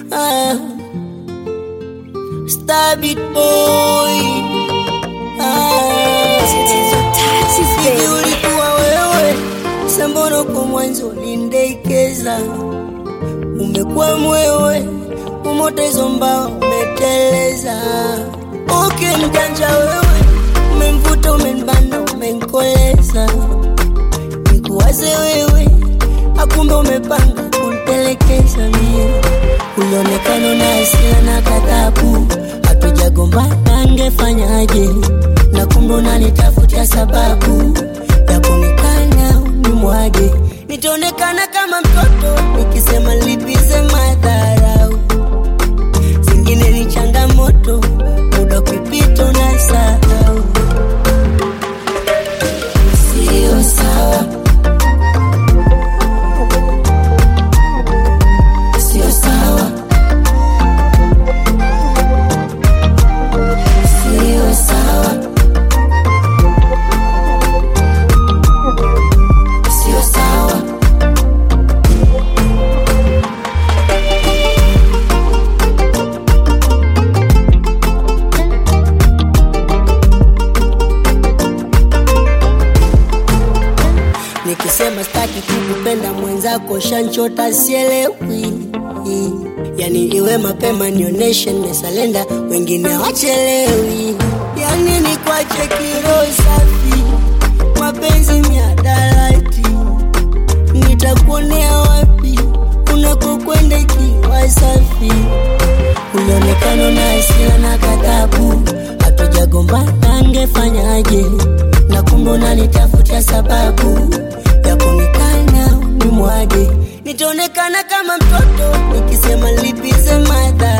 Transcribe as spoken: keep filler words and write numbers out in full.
ah. Star beat boy, ah. Hivi ulikuwa wewe, sambono kwa mwanzo nindekeza. Umekuwa mwewe, umotezo mbao umeteleza. Okay mjanja wewe, umemvuta umenibana umenkoleza. Nikuwaze wewe, akumbe umepanga kunitelekeza mie. Ulionekano na hasira na katabu, hatujagombana angefanyaje. Na kumbe unanitafutia sababu ya kunikana unimwage. Nitaonekana kama mtoto nikisema lipize madharau. Zingine ni changamoto, muda kupita na sahau. Sio sawa, sio sawa, sio sawa, sio sawa. Nikisema staki kukupenda mwenzako shanchota sielewi. Yani iwe mapema nioneshe nimesalenda, wengine wachelewi. Yani ni kwache kiro safi, mapenzi miadarati. Nitakuonea wapi unakokwenda ikiwa safi. Ulionekano na hasira na katabu, hatujagombana angefanyaje. Na kumbe unanitafutia sababu ya kunikana unimwage. Nitaonekana kama mtoto nikisema lipize madharau.